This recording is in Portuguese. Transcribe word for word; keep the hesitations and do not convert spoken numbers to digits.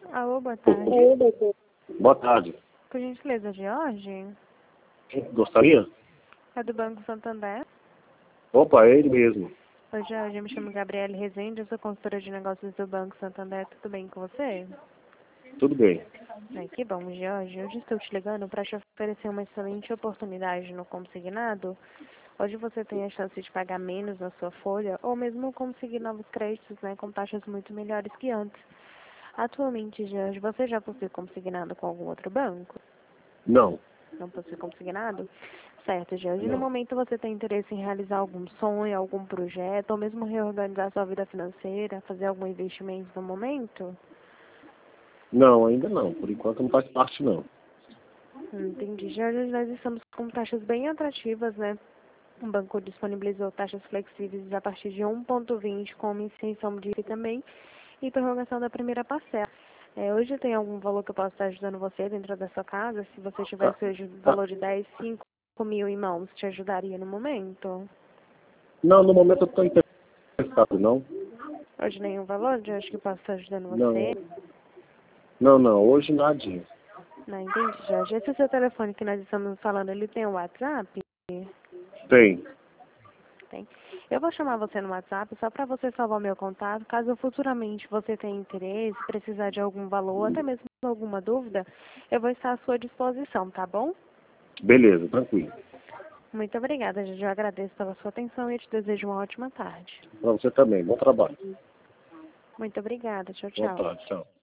Alô, boa tarde. Boa tarde. Por gentileza, Jorge? Gostaria? É do Banco Santander. Opa, é ele mesmo. Oi, Jorge, eu me chamo Gabriele Rezende, eu sou consultora de negócios do Banco Santander. Tudo bem com você? Tudo bem. Ai, que bom, Jorge. Hoje estou te ligando para te oferecer uma excelente oportunidade no consignado. Hoje você tem a chance de pagar menos na sua folha ou mesmo conseguir novos créditos, né, com taxas muito melhores que antes. Atualmente, Jorge, você já possui consignado com algum outro banco? Não, Não possui consignado? Certo, Jorge. No não. momento você tem interesse em realizar algum sonho, algum projeto, ou mesmo reorganizar sua vida financeira, fazer algum investimento no momento? Não, ainda não. Por enquanto não faz parte, não. Entendi. Jorge, nós estamos com taxas bem atrativas, né? O banco disponibilizou taxas flexíveis a partir de um vírgula vinte com uma isenção de I P I também e prorrogação da primeira parcela. É, hoje tem algum valor que eu possa estar ajudando você dentro da sua casa? Se você Tá, tivesse hoje um tá. valor de dez, cinco mil em mãos, te ajudaria no momento? Não, no momento eu estou interessado, não. Hoje nenhum valor? Eu acho que posso estar ajudando Não, você. não, não. Hoje nadinha. Não, entendi, Jorge. Esse seu telefone que nós estamos falando, ele tem o WhatsApp? Tem. Tem. Eu vou chamar você no WhatsApp só para você salvar o meu contato. Caso futuramente você tenha interesse, precisar de algum valor, até mesmo alguma dúvida, eu vou estar à sua disposição, tá bom? Beleza, tranquilo. Muito obrigada, Jorge. Eu agradeço pela sua atenção e te desejo uma ótima tarde. Para você também. Bom trabalho. Muito obrigada. Tchau, Boa tchau. tarde. Tchau.